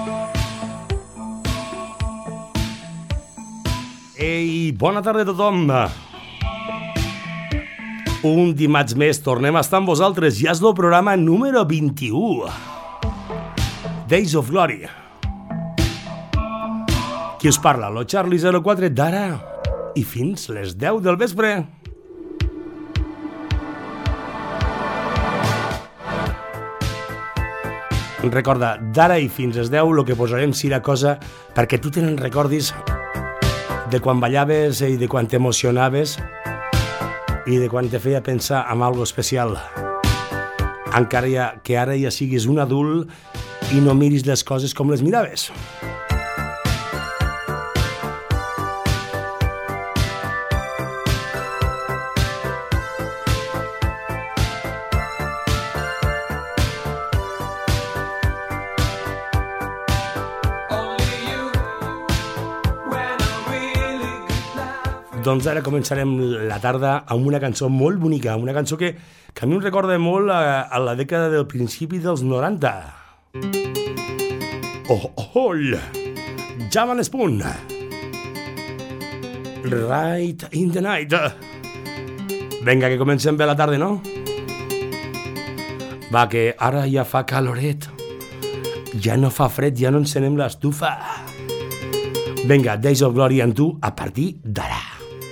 Ei, bona tarda a tothom. Un dimarts més tornem a estar amb vosaltres. Ja és el programa número 21. Days of Glory. Qui us parla? Lo Charlie 04 d'ara i fins les 10 del vespre. Recorda, d'ara i fins les 10 el que posarem serà cosa perquè tu te'n recordis de quan ballaves i de quan t'emocionaves i de quan te feia pensar en algo especial. Encara que ara ja siguis un adult i no miris les coses com les miraves. Doncs ara començarem la tarda amb una cançó molt bonica, una cançó que a mi em recorda molt a la dècada del principi dels 90. Oh, Jam and Spoon. Right in the night. Vinga, que comencem bé la tarda, no? Va, que ara ja fa caloret. Ja no fa fred, ja no encenem l'estufa. Vinga, Days of Glory amb tu a partir d'ara.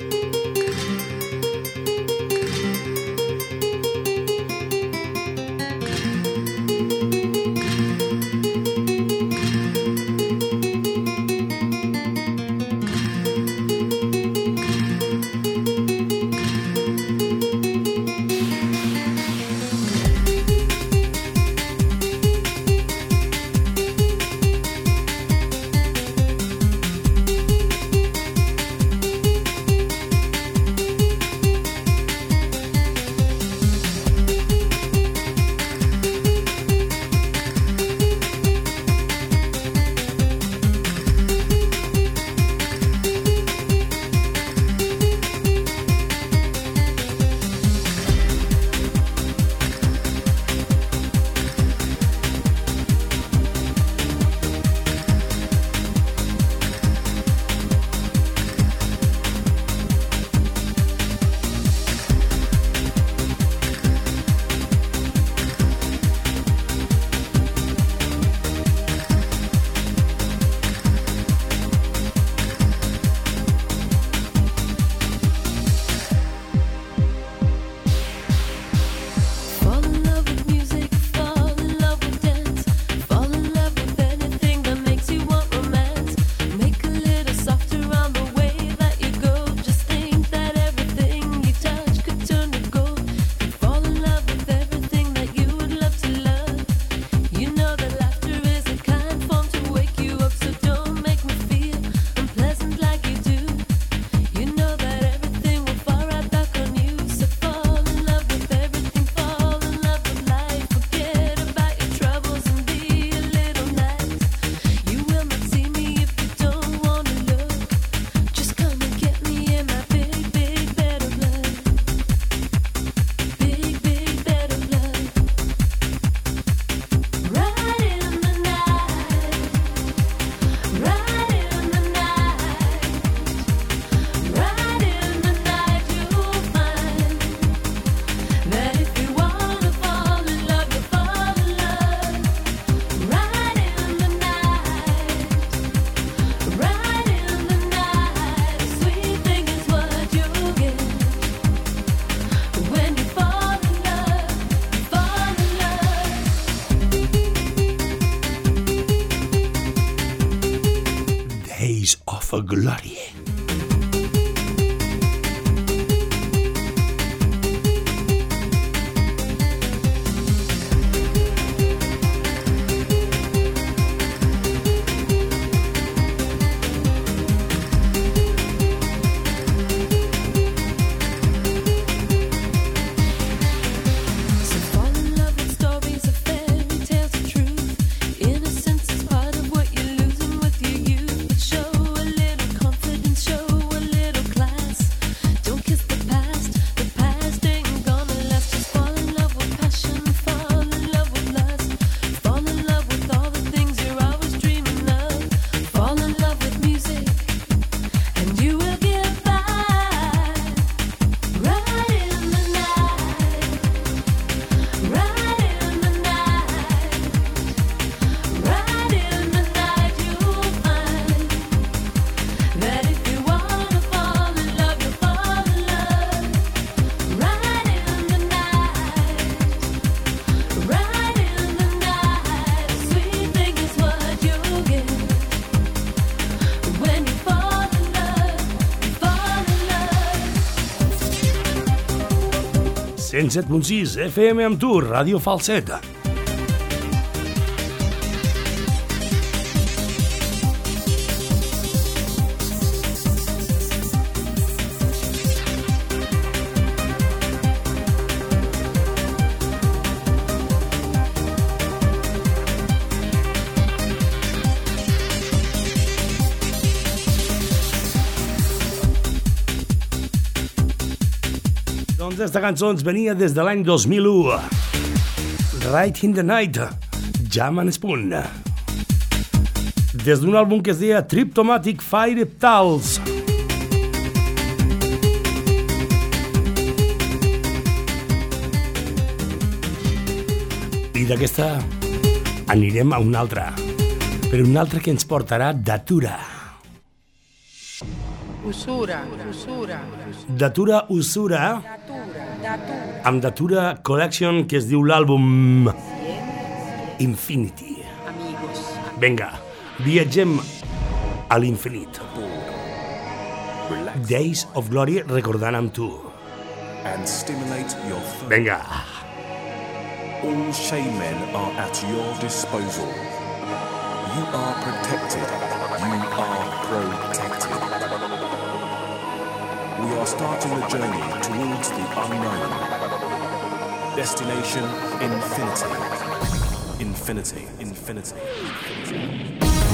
For glory. Innocence is part of what you're losing with your youth. Show a little confidence. 107.6 FM amb tu, Ràdio Falset. Aquesta cançó ens venia des de l'any 2001. Right in the Night, Jam and Spoon. Des d'un àlbum que es deia Triptomatic Fire Reptiles. I d'aquesta anirem a una altra, però una altra que ens portarà Datura. Usura. Datura Usura, amb Datura Collection, que es diu l'àlbum Infinity. Vinga, viatgem a l'infinit. Days of Glory recordant amb tu. Vinga. All shaman are at your disposal. You are protected. You are protected. We are starting the journey towards the unknown. Destination infinity. Infinity. Infinity. Infinity.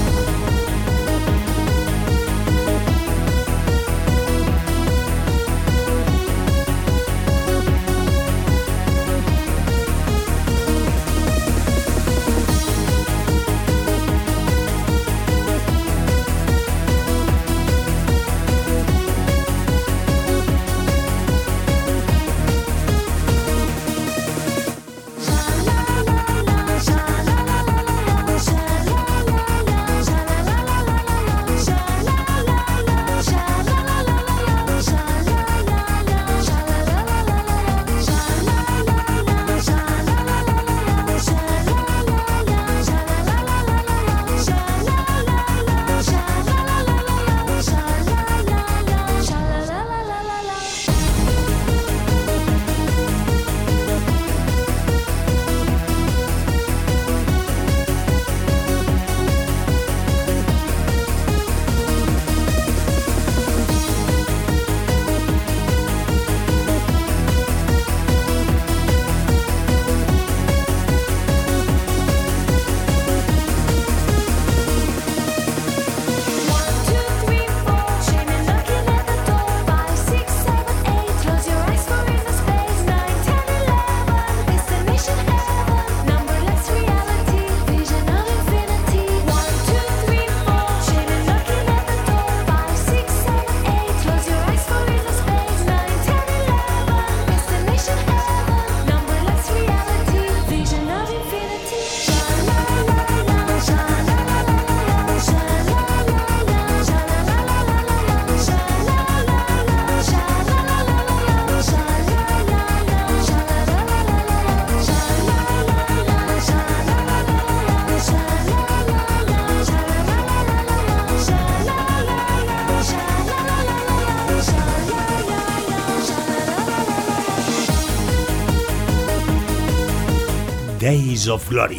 Days of Glory.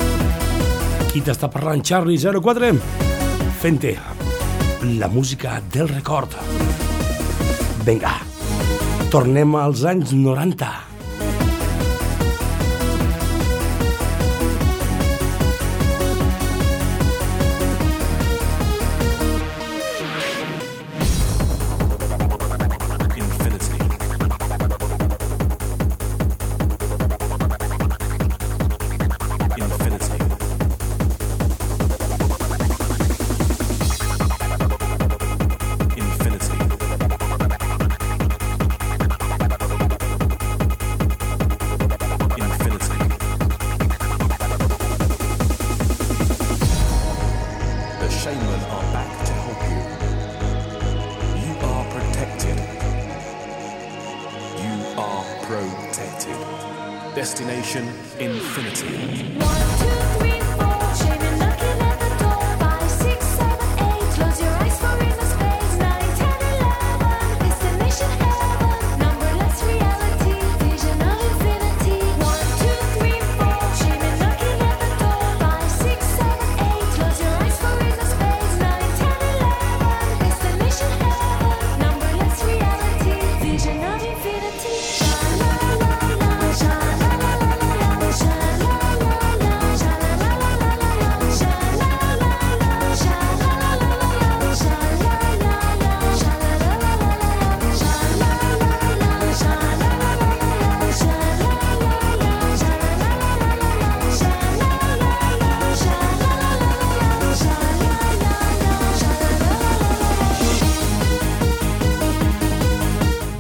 Qui t'està parlant? Charlie 04, fent-te la música del record. Vinga, tornem als anys 90. Destination infinity. 1, 2, 3, 4, shaman knocking at the door. 5, 6, 7, 8, close your eyes for inner space. 9, 10, 11, destination heaven. Numberless reality, vision of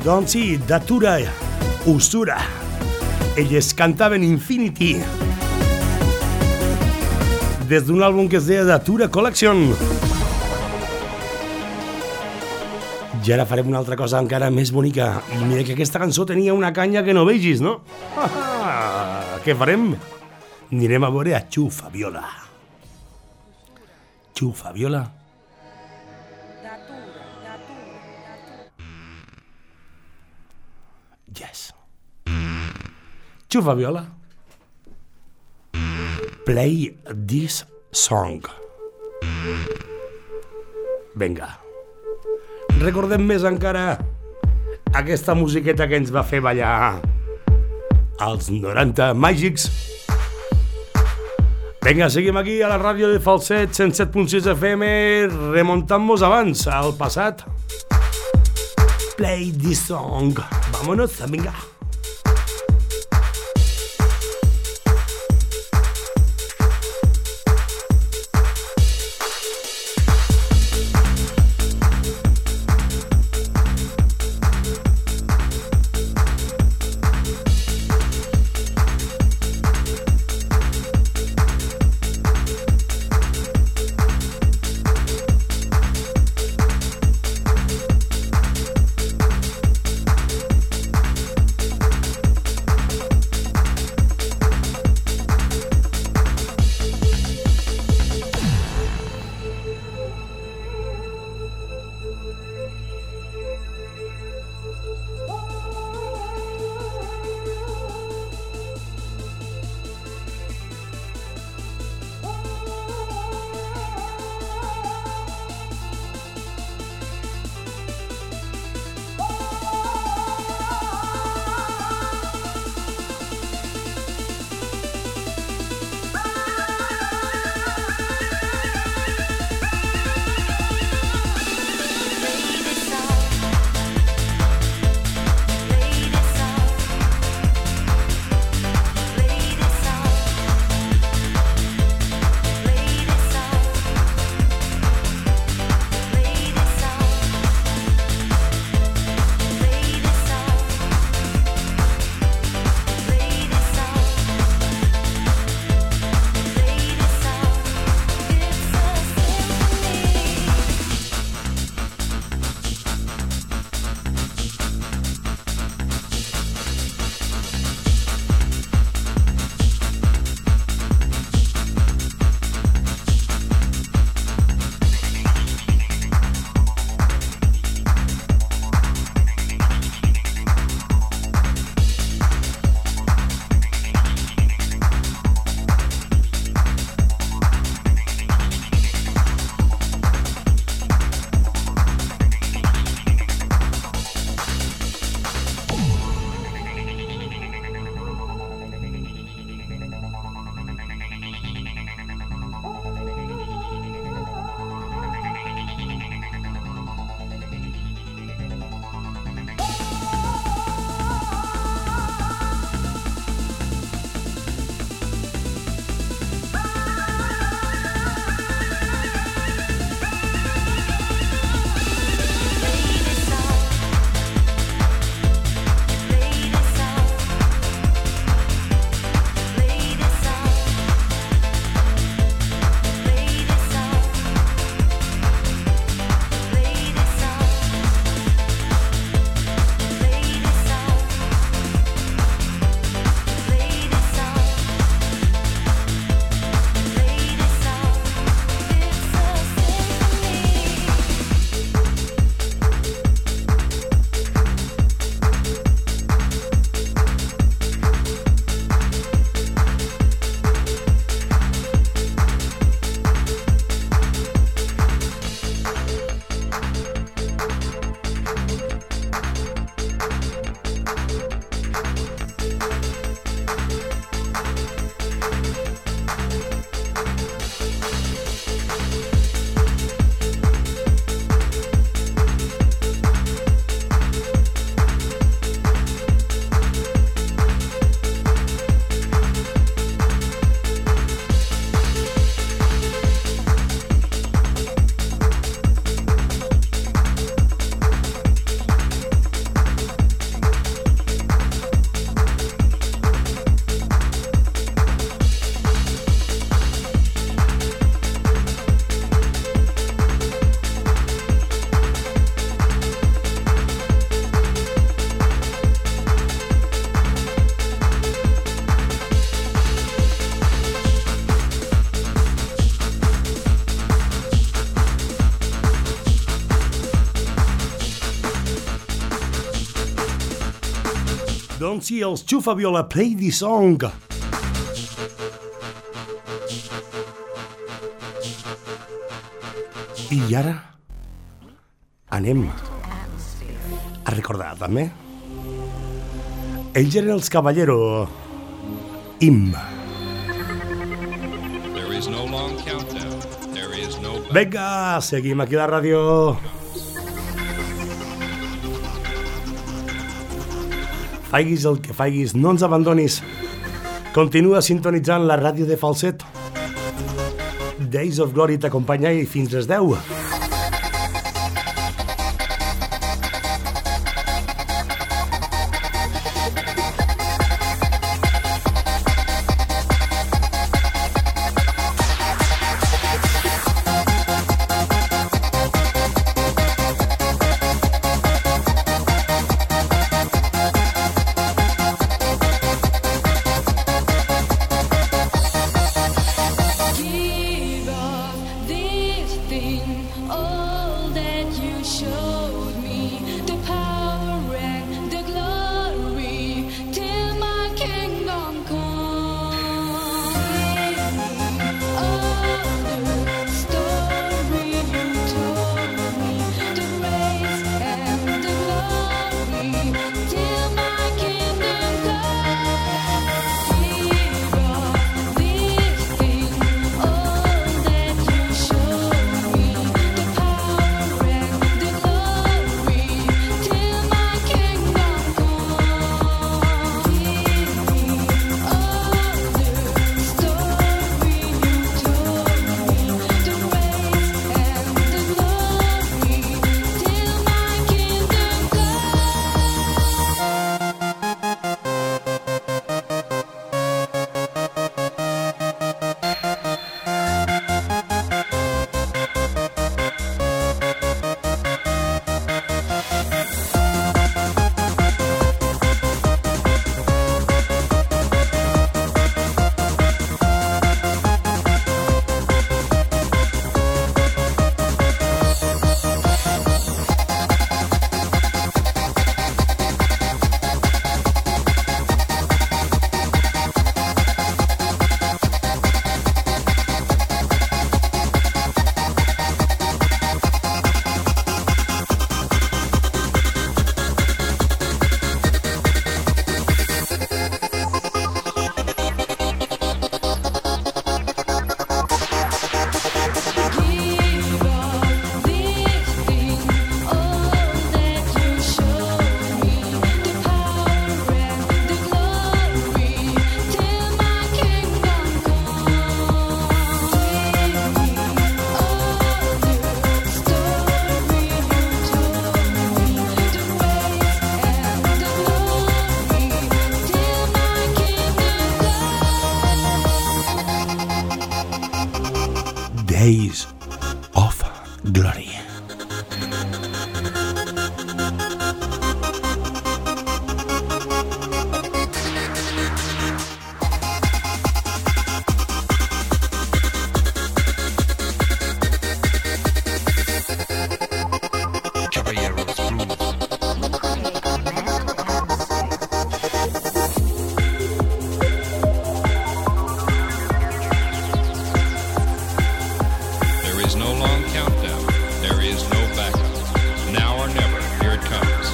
Doncs sí, Datura Usura. Elles cantaven Infinity des d'un àlbum que es deia Datura Collection. I ara farem una altra cosa encara més bonica. I mira que aquesta cançó tenia una canya que no vegis, no? Què farem? Anirem a veure a Xu Fabiola. Xu Fabiola. Yes. Xu Fabiola. Play this song. Vinga. Recordem més encara aquesta musiqueta que ens va fer ballar als 90 màgics. Vinga, seguim aquí a la ràdio de Falset 107.6 FM, remontant-nos abans, al passat. Play this song. Vámonos, vinga. Doncs sí, els Xufa Viola, Play This Song. I ara anem a recordar també. Ells eren els Caballero. There is no long countdown. There is no... Vinga, seguim aquí a la ràdio. Faiguis el que faiguis, no ens abandonis. Continua sintonitzant la ràdio de Falset. Days of Glory t'acompanya i fins les 10. Give up this thing, all that you showed me, the power and the glory, till my kingdom come. All the story you told me, the grace and the glory, till my kingdom come. Give up this thing, all that you showed me, the power and the glory, till my kingdom come. Give me all the story you told me, the grace and the glory, till my kingdom Days of Glory. Caballeros Blues. There is no long countdown. There is no backup. Now or never, here it comes.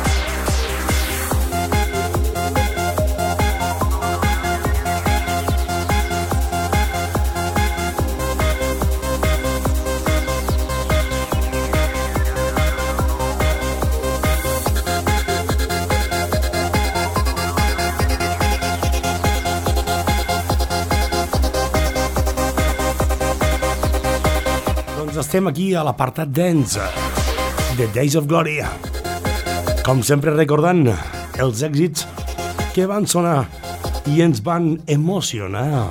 Doncs estem aquí a l'apartat dance de Days of Glory. Com sempre recordant els èxits que van sonar i ens van emocionar.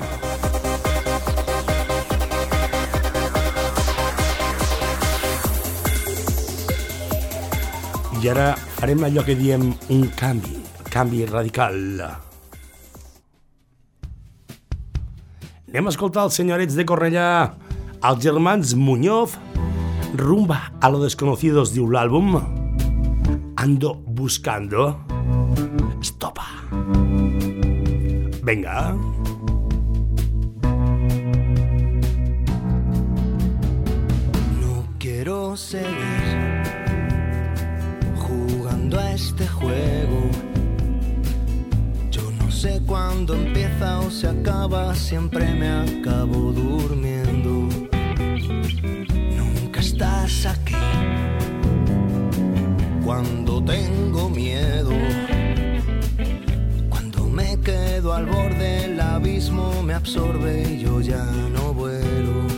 I ara farem allò que diem un canvi radical. Anem a escoltar els senyorets de Cornellà, els germans Muñoz, Rumba a lo desconocido, diu l'àlbum. Ando buscando. Estopa. Venga. No quiero seguir jugando a este juego. Yo no sé cuándo empieza o se acaba, siempre me acabo durmiendo. Nunca estás aquí cuando tengo miedo. Cuando me quedo al borde, el abismo me absorbe y yo ya no vuelo.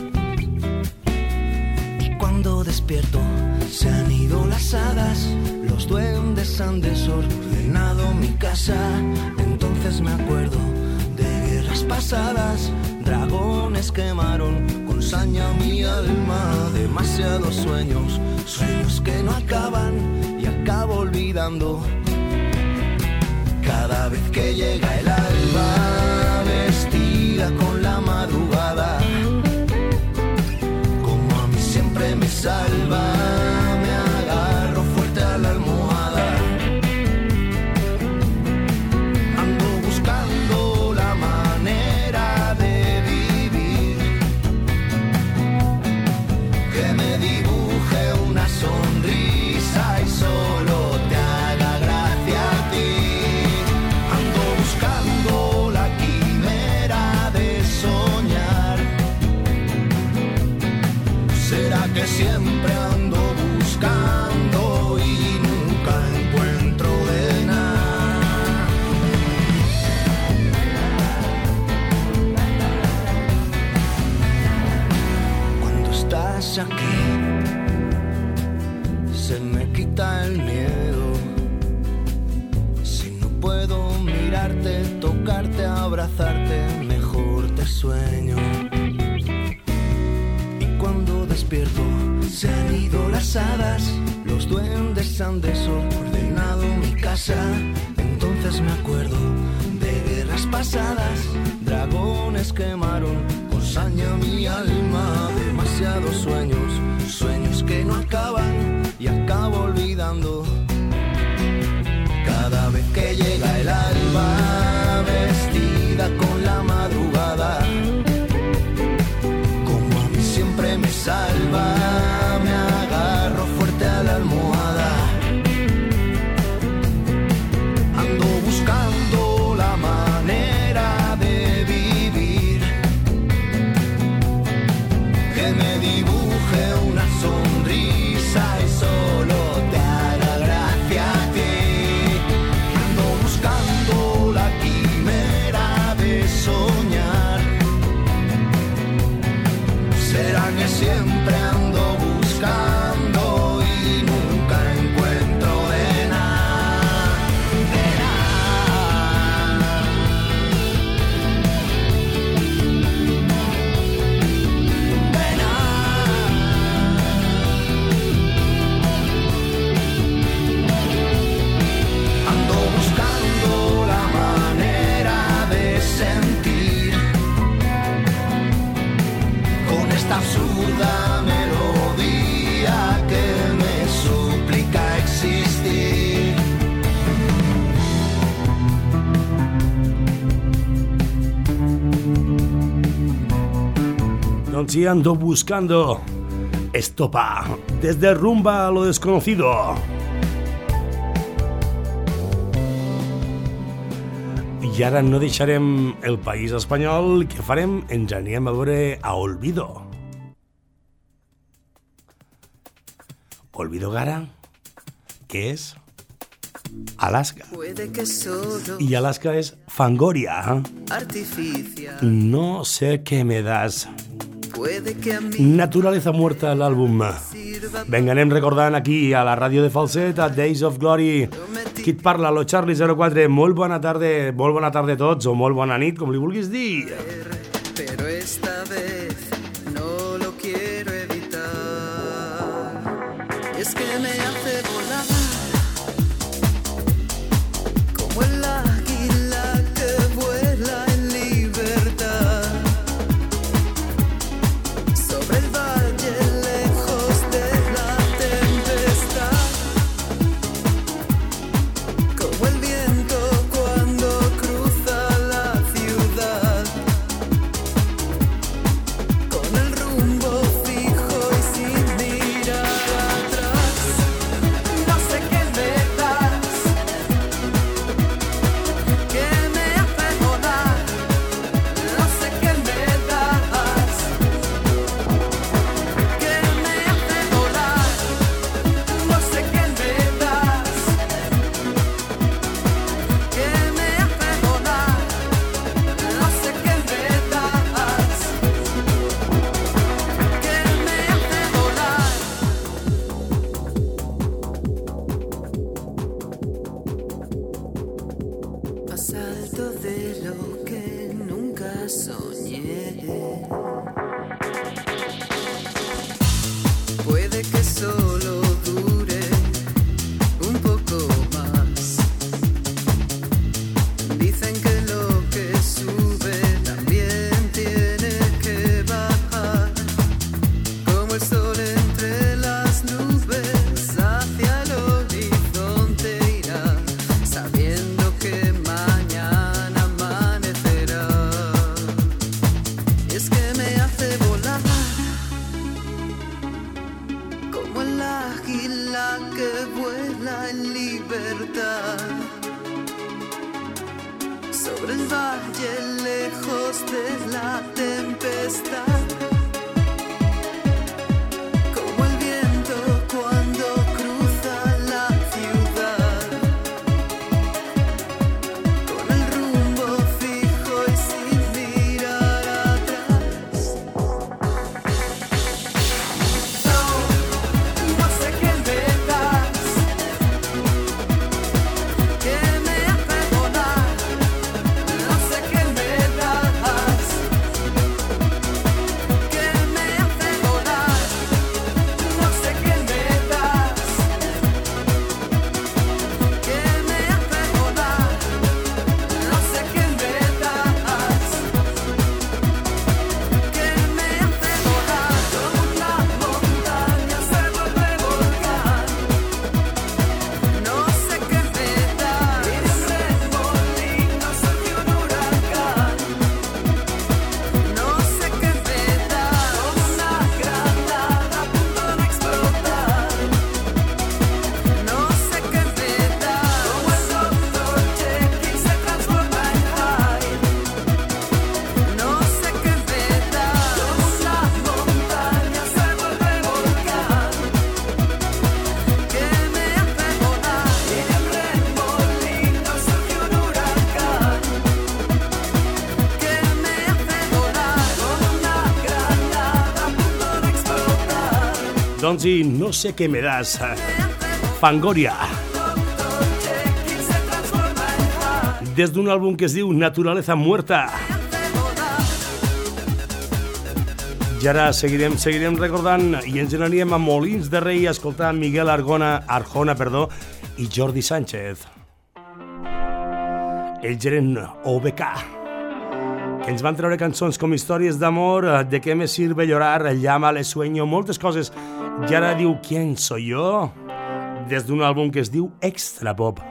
Y cuando despierto, se han ido las hadas, los duendes han desordenado mi casa. Entonces me acuerdo de guerras pasadas, dragones quemaron con saña mi alma. Demasiados sueños, sueños que no acaban y acabo olvidando. Cada vez que llega el alba, vestida con la madrugada, como a mí siempre me salva, me agarro fuerte a la almohada. Ando buscando la manera de vivir, que me dibuje una sonrisa y solo te haga gracia a ti. Ando buscando la quimera de soñar. ¿Será que siempre ando buscando y nunca encuentro de nada? Cuando estás aquí, se me quita el miedo. Si no puedo mirarte, tocarte, abrazarte, mejor te sueño. Y cuando despierto, se han ido las hadas, los duendes han desordenado mi casa. Entonces me acuerdo de guerras pasadas, dragones quemaron con saña mi alma. Demasiados sueños, sueños que no acaban y acabo olvidando. Cada vez que llega el alba, vestida con la madrugada, como a mí siempre me salva, me agarro fuerte a la almohada. Ando buscando la manera de vivir, que me dibuje una sonrisa y solo te haga gracia a ti. Ando buscando la quimera de soñar. ¿Será que siempre ando buscando y nunca encuentro de nada? De nada. De nada. Ando buscando la manera de sentir con esta absurda melodía que me suplica existir. Doncs sí, ando buscando Estopa, desde Rumba a lo desconocido. I ara no deixarem el país espanyol, que farem? Ens anirem a veure a Olvido. Olvido Gara, que és Alaska. Puede que solo Y Alaska es Fangoria. artificial. No sé qué me das. Puede que a mí Naturaleza Muerta, l'àlbum. sirva Vinga, anem recordant aquí a la ràdio de Falset, a Days of Glory. Qui et parla? Lo Charlie 04. Molt bona tarda a tots, o molt bona nit, com li vulguis dir. pero esta vez no lo quiero evitar. Y es que me hace volar como el águila que vuela en libertad sobre el valle lejos de la tempestad, como el viento cuando cruza la ciudad. en libertad. Sobre el valle lejos de la tempestad, como el viento cuando cruza la ciudad, con el rumbo fijo y sin mirar atrás. No sé qué me das, que me hace volar. No sé qué me das, que me hace volar. No sé qué me das, que me hace volar. No sé qué me das, que me hace volar. Como una montaña se vuelve volcán. No sé qué me das, y de un remolino surge un huracán. No sé qué me das, como una granada a punto de explotar. No sé qué me das, como el Dr. Jekyll se transforma en Hyde. No sé qué me das, como una montaña se vuelve volcán. Que me hace volar, y de un remolino surge un huracán. Que me hace volar, como una granada a punto de explotar. Doncs i no sé què me das. Fangoria. Dr. Jekyll se transforma en Hyde. Des d'un àlbum que es diu Naturaleza Muerta. I ara seguirem recordant i ens anirem a Molins de Rei a escoltar Miguel Arjona i Jordi Sánchez. Ells eren OBK, que ens van treure cançons com Històries d'amor, De què me sirve llorar, Llámale sueño, moltes coses. I ara diu ¿Quién soy yo? Des d'un àlbum que es diu Extra Pop.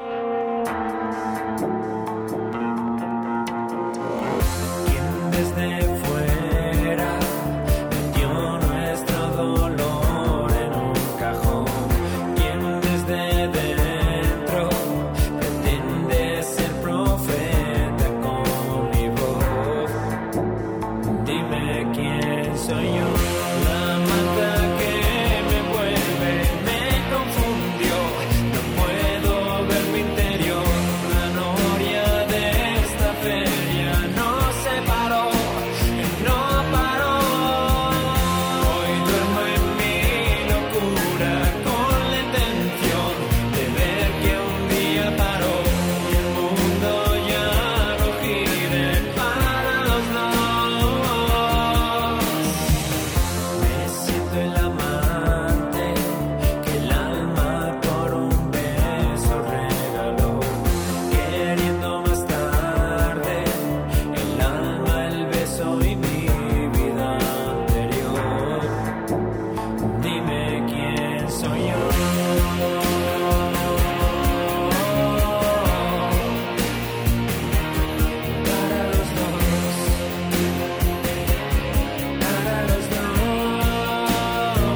Quien desde fuera metió nuestro dolor en un cajón. Quien desde dentro pretende ser profeta con mi voz. Dime quién soy yo. La mata que me envuelve me confundió. No puedo ver mi interior. La noria de esta feria no se paró, no paró. Hoy duermo en mi locura con la intención de ver que un día paró y el mundo ya no gire para los dos. Me siento el amante que el alma por un beso regaló, queriendo más tarde el alma, el beso y mi vida anterior. Dime quién soy yo. Para los dos, para los dos.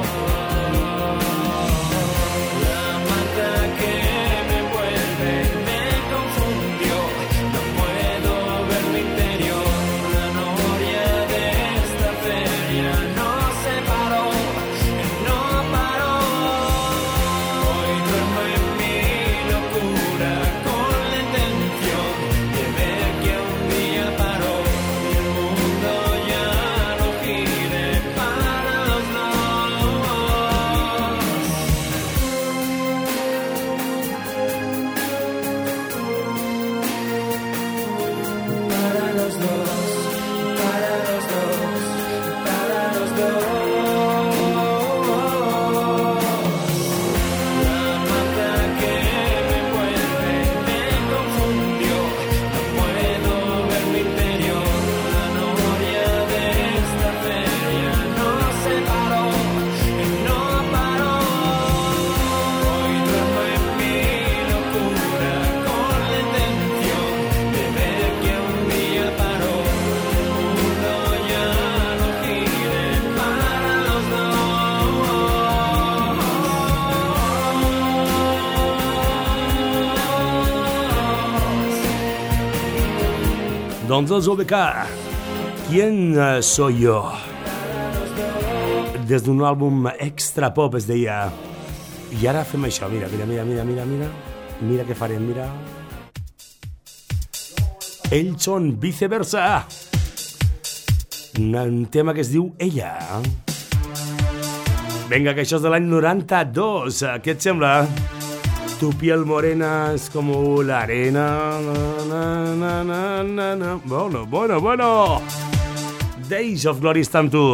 La mata que me envuelve me confundió. No puedo ver mi interior. La noria de esta feria no se paró, no paró. Hoy duermo en mi locura con la intención de ver que un día paró y el mundo ya no gire para los dos. Para los dos, para los dos, para los dos. La mata que me envuelve me confundió. No puedo ver mi interior. La noria de esta feria no se paró, no paró. Hoy duermo en mi locura con la intención de ver que un día paró y el mundo ya no gire para Doncs els OBK, ¿Quién soy yo? Des d'un àlbum extra pop es deia. I ara fem això, mira. Mira què farem, mira. Ells són Viceversa. Un tema que es diu Ella. Venga, que això és de l'any 92. Què et sembla? Tu piel morena es como la arena. Bueno. Days of Glory està amb tu.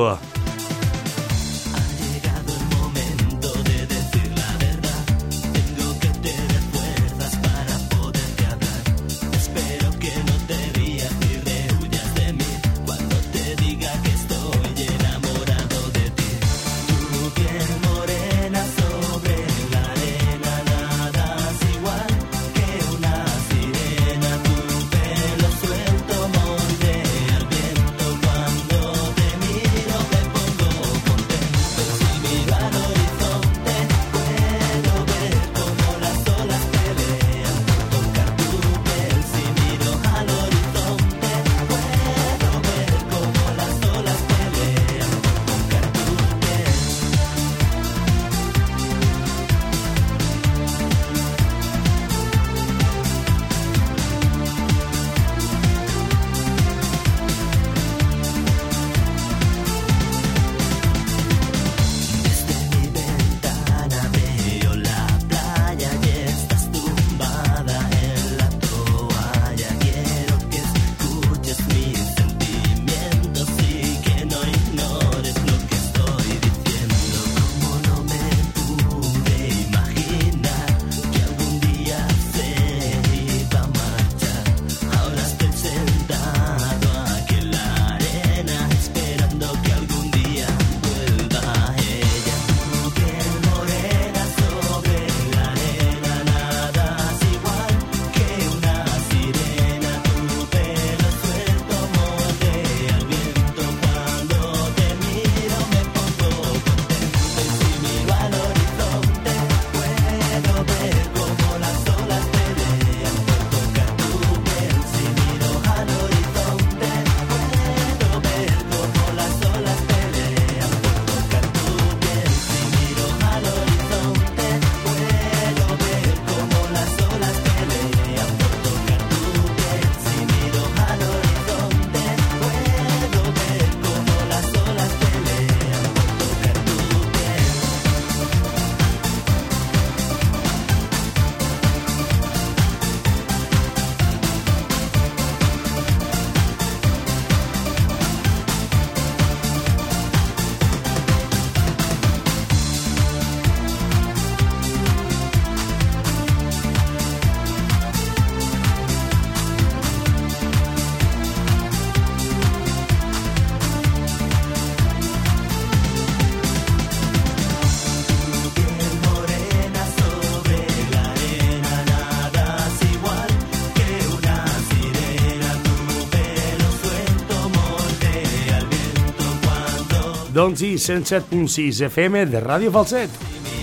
Doncs sí, 107.6 FM de Ràdio Falset.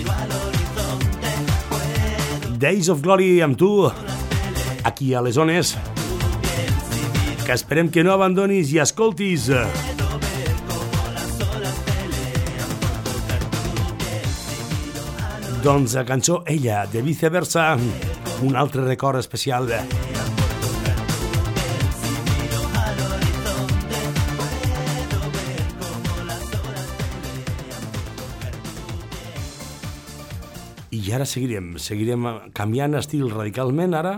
Days of Glory amb tu, aquí a les zones, que esperem que no abandonis i escoltis. Doncs la cançó Ella, de Viceversa, un altre record especial. I ara seguirem canviant estil radicalment, ara.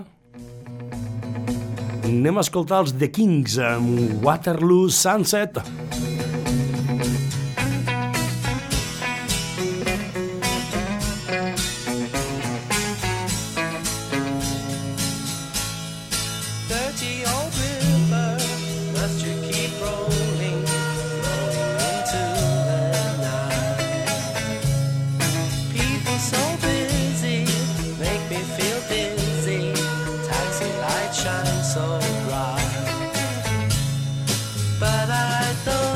Anem a escoltar els The Kings amb Waterloo Sunset. Dirty old river, must you keep rolling, rolling into the night? People so busy, make me feel dizzy. Taxi lights shine so bright, but I don't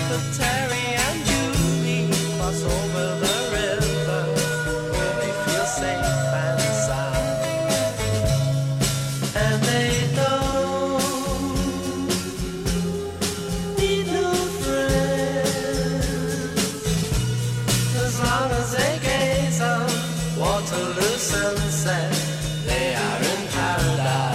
that Terry and Julie cross over the river where they feel safe and sound. And they don't need no friends as long as they gaze on Waterloo sunset. They are in paradise.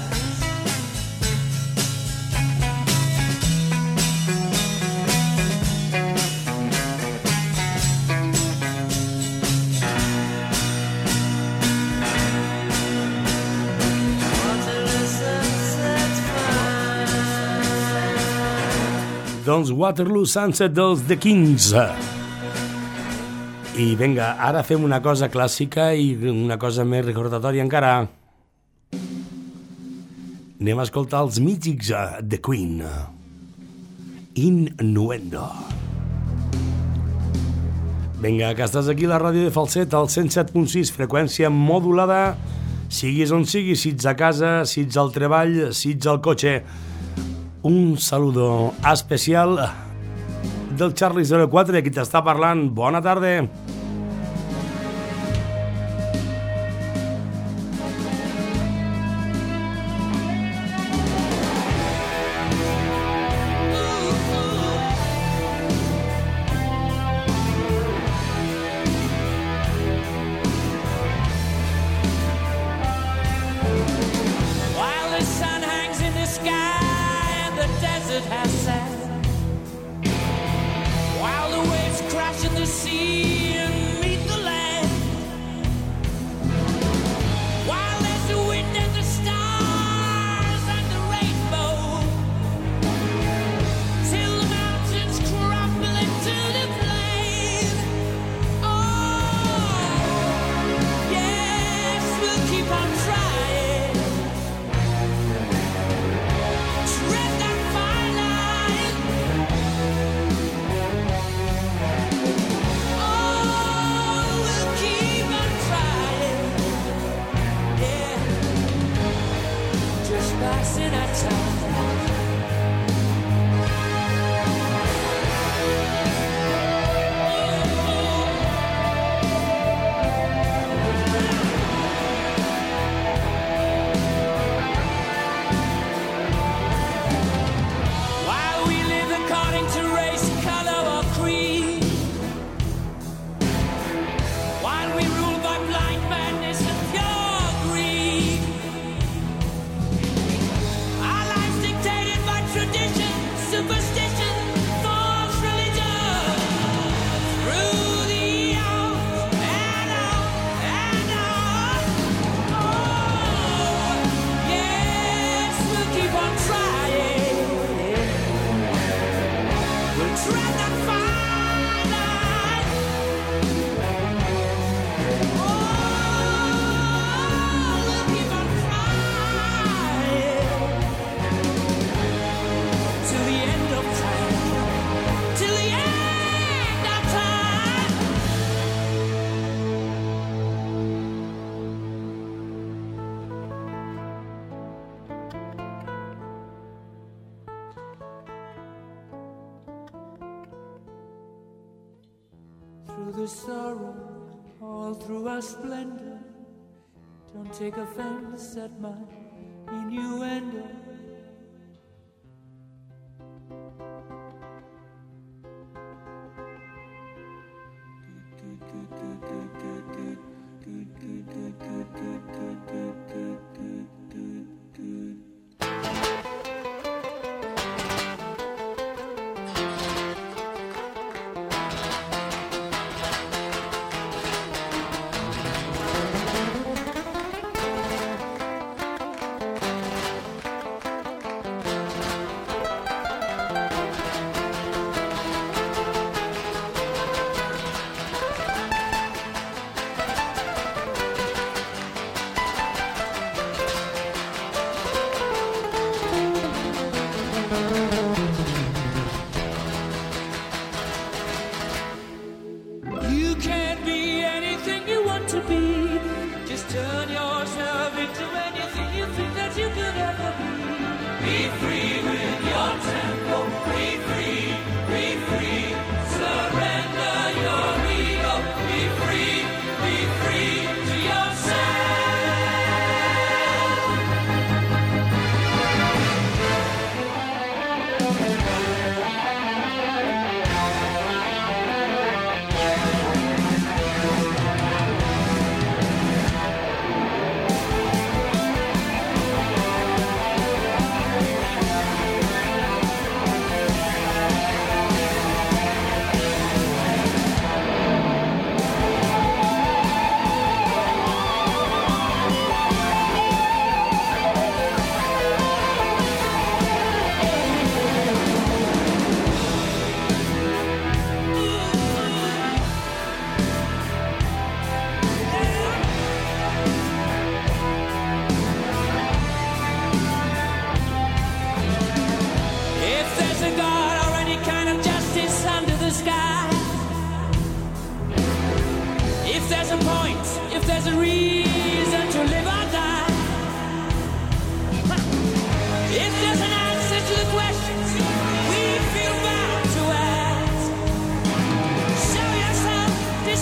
Doncs Waterloo Sunset dels The Kings. I vinga, ara fem una cosa clàssica i una cosa més recordatòria encara. Anem a escoltar els mítics The Queen. Innuendo. Vinga, que estàs aquí a la ràdio de Falset, al 107.6, freqüència modulada. Siguis on siguis, si ets a casa, si ets al treball, si ets al cotxe. Un saludo especial del Charlie 04, qui t'està parlant. Bona tarda. While the sun hangs in the sky and the desert has sand, while the waves crash in the sea and meet the land, while there's the wind and the stars and the rainbow, till the mountains crumble into the plain. Oh, yes, we'll keep on trying. Tread that fine line. Oh, we'll keep on trying. Yeah, just passing our time. While we live according to race, color, or creed, while we rule by blind madness and pure greed, our lives dictated by tradition, superstition, false religion, through the hours and on and on. Oh, yes, we'll keep on trying. We'll tread that fine line. Oh, we'll keep on trying till the end of time. Till the end of time. Through the sorrow, all through our splendor, don't take offense at my innuendo.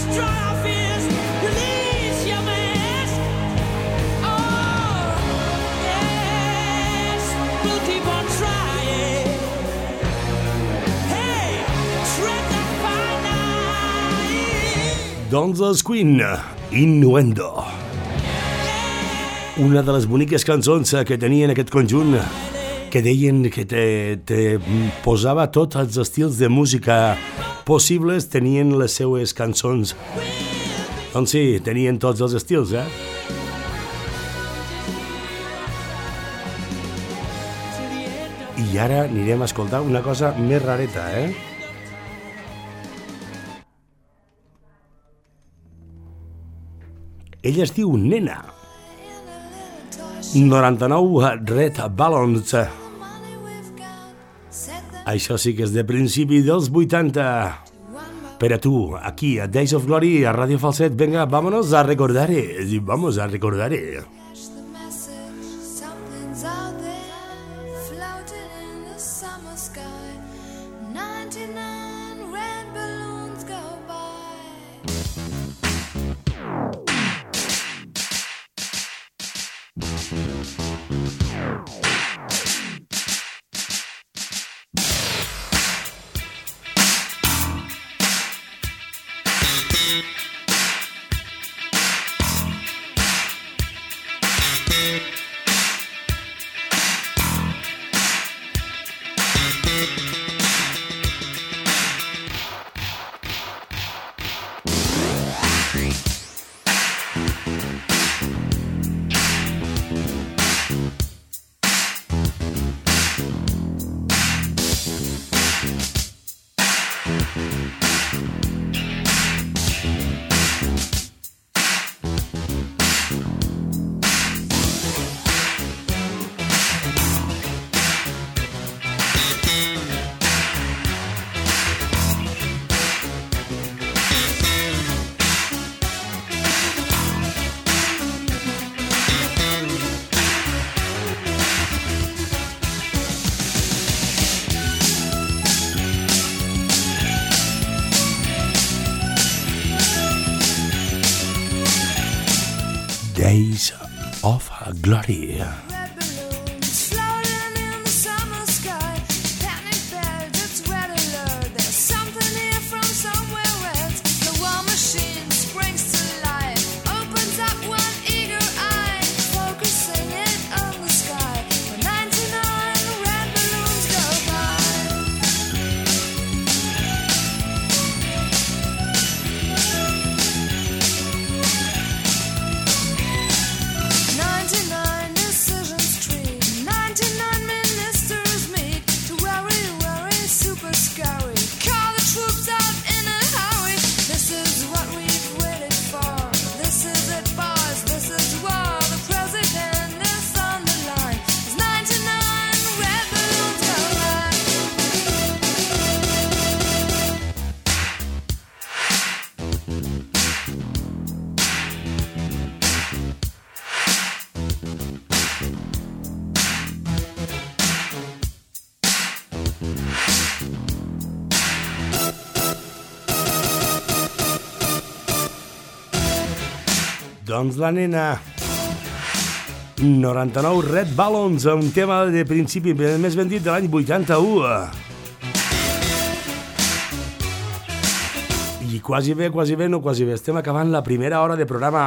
dry our fears, release your mask. Oh, yes, we'll keep on trying. Hey, tread the fine line. Doncs els Queen, Innuendo. Una de les boniques cançons que tenien aquest conjunt, que deien que te posava tots els estils de música possibles, tenien les seues cançons. Doncs sí, tenien tots els estils, I ara anirem a escoltar una cosa més rareta, Ella es diu Nena. 99 Red Balloons. Això sí que és de principi dels 80. Per a tu, aquí a Days of Glory, a Radio Falset. Venga, vámonos a recordar. Vamos a recordar. Something's out there, floating in the summer sky. 99 red balloons go by. Days of Glory. Red balloons floating in the summer sky. Panic bells, it's red alert. There's something here from somewhere else. The war machine springs to life, opens up one eager eye, focusing it on the sky. When 99 red balloons go by. 99 decisions treat, 99 ministers meet to worry, super scary. Call the troops out in a hurry. This is what we've waited for. This is it, boys. This is war. The president is on the line. As 99 red balloons go by. Doncs la Nena. 99 Red Balloons, un tema de principi més ben dit de l'any 81. I quasi bé, no quasi bé. Estem acabant la primera hora de programa.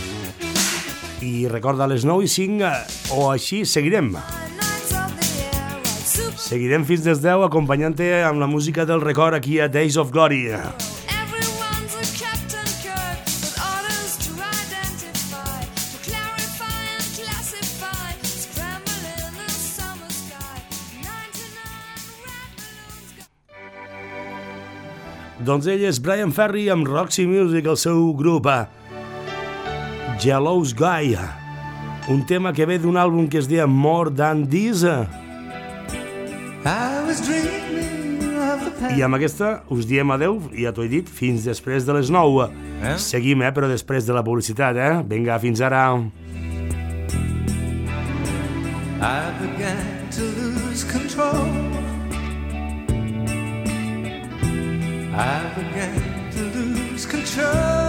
I recorda, a les 9:05 o així seguirem. Nights of the air, white super. Seguirem fins les 10 acompanyant-te amb la música del record aquí a Days of Glory. Everyone's a Captain Kirk with orders to identify, to clarify and classify, scramble in the summer sky. 99 red balloons go. Doncs ell és Brian Ferry amb Roxy Music, el seu grup Jealous Guy, un tema que ve d'un àlbum que es deia More Than This. I amb aquesta us diem adeu, ja t'ho he dit, fins després de les 9. Seguim, però després de la publicitat, Vinga, fins ara. I began to lose control. I began to lose control.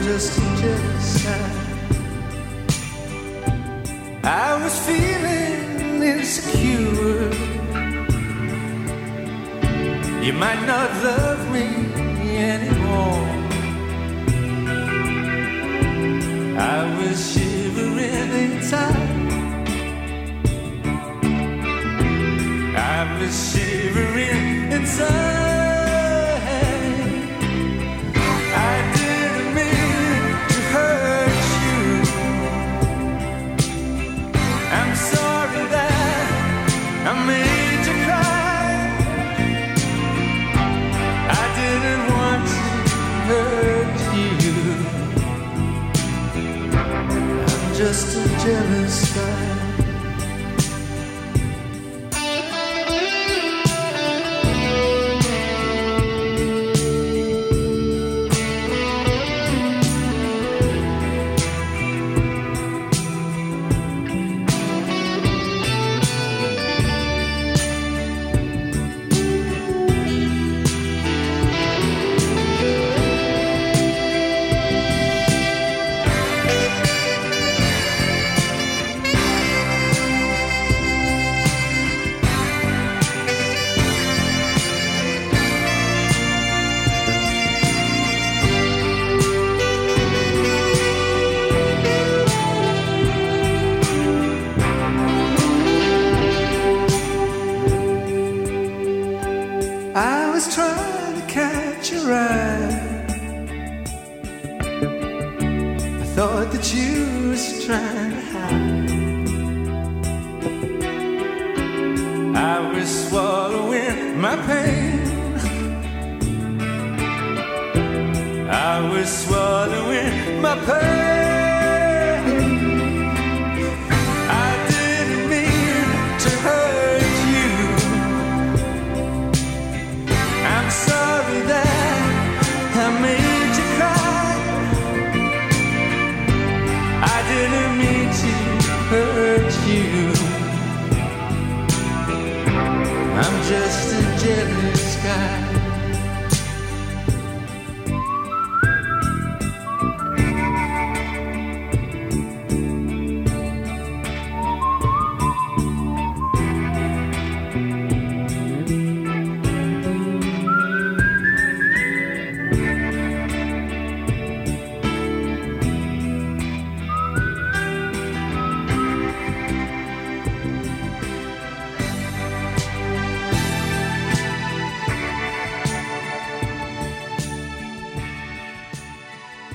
just a jealous guy. I was feeling insecure. You might not love me anymore. I was shivering inside. I was shivering inside. I didn't mean to hurt you. I'm sorry that I made you cry. I didn't want to hurt you. I'm just a jealous guy. I was trying to catch your eye. I thought that you was trying to hide. I was swallowing my pain. I was swallowing my pain. I didn't mean to hurt you. I'm sorry that I made you cry. I didn't mean to hurt you. I'm just